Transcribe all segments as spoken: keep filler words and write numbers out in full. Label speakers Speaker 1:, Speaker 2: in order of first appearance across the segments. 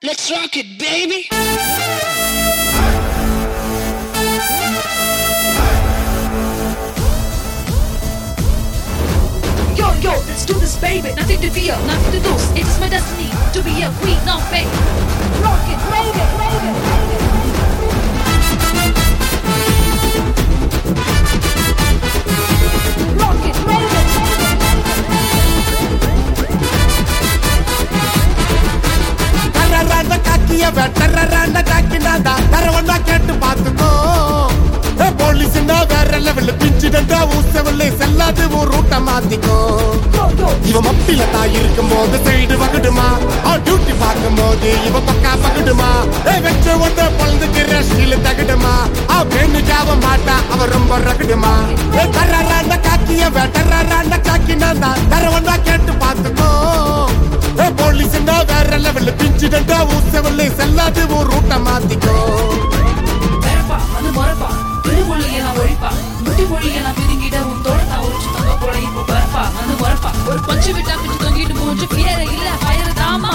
Speaker 1: Let's rock it, baby.
Speaker 2: Yo, yo, let's do this, baby. Nothing to fear, nothing to lose. It is my destiny to be a queen of faith. Rock it, rock it, rock it, rock it. Rock it, rock it.
Speaker 3: Tararanda kakiya tararanda kakinada taravanda kettu paathuko e police na vera level pinchidanda usaville selladu or route maathiko iva mappila tha irukumbodhu side vaguduma a duty paakumbodhu iva pakka vaguduma e vecha oda palndukira steel taguduma a bennu java maata ava romba raguduma e tararanda kakiya tararanda kakinada taravanda kettu paathuko e police na vera level pinchidanda usaville selladu or route maathiko
Speaker 2: Verpa, adu morapa. திருமொழியை நான் ஒழிப்பா முட்டிமொழியை நான் பிரிங்கிட உன் தோட்டா ஒழிச்சு தங்க போல இப்போ பரப்பா அந்த மரப்பா ஒரு பஞ்சு விட்டா பிச்சு தொங்கிட்டு போச்சு பேர இல்ல பயரு தாமா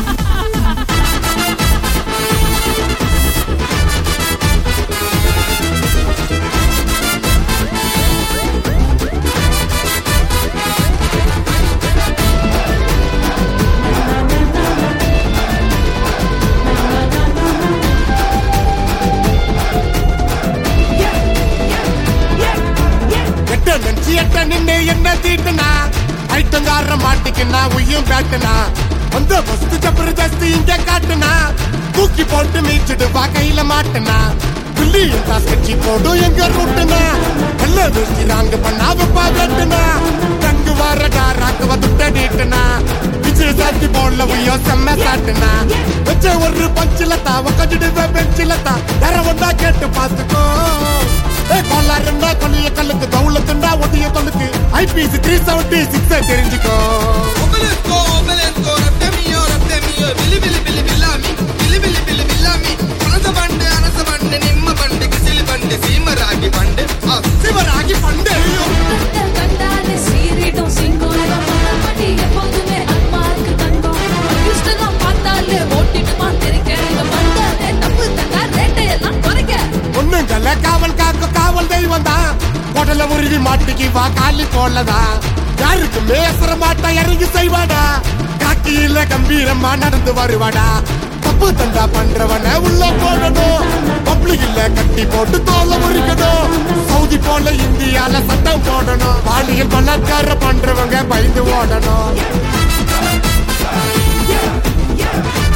Speaker 3: நின்று என்ன தீட்டுனா ஐட்டங்கார மாட்டிக்கினா உய்யும் பேட்டுனா அந்த வஸ்து ஜபர்தஸ்தி இங்க காட்டுனா தூக்கி போட்டு மீச்சிடுவா கையில மாட்டுனா புள்ளியும் காசு கட்சி போடும் எங்க ரூட்டுனா எல்லாம் வெட்டிறாங்க பண்ணாவ பாட்டுனா தங்கு வாரடா ராக்கவ துட்டடிட்டுனா விஜய் சாத்தி போடல உய்யோ செம்ம சாட்டுனா வச்ச ஒரு பஞ்சிலத்தா உக்கஞ்சிடுவ பெஞ்சிலத்தா யார ஒன்றா கேட்டு பாத்துக்கோ கொள்ளாருண்டா கொள்ளைய கல்லுக்கு தவுளத்துண்டா ஒட்டிய தொழுக்கு ஐபிசி த்ரீ செவன்டி சிக்ஸ் தெரிஞ்சுக்கோ
Speaker 4: Obelisco, obelisco, ratemio, ratemio, bili bili bili bilami, bili bili bili bilami. Anasa bande, anasa bande, nimma bande, kisili bande, சீமராகி bande, ah சீமராகி bande.
Speaker 2: கண்ட கண்டாலே சீரிடும் சிங்கோரம் மடி எப்போதுமே அம்மாக்கு தங்கம் யூஸ்டெல்லாம் பார்த்தாலே ஓட்டிட்டு மாத்திருக்கேன் வந்தாலே தப்பு தண்டா ரேட்டை எல்லாம் குறைக்க
Speaker 3: ஒண்ணுங்கல்ல காவல் காக்க காவல் தெய்வம் தான் கொடல உருவி மாட்டிக்கு வா காலி போலதா யாருக்கு மேசர மாட்டா இறங்கி செய்வாடா காக்கியில கம்பீரமா நடந்து வருவாடா தப்பு தண்டா பண்றவன உள்ள போடணும் பப்ளிக் இல்ல கட்டி போட்டு தோல உரிக்கணும் சவுதி போல இந்தியால சட்டம் போடணும் பாலியல் பலாத்காரம் பண்றவங்க பயந்து ஓடணும்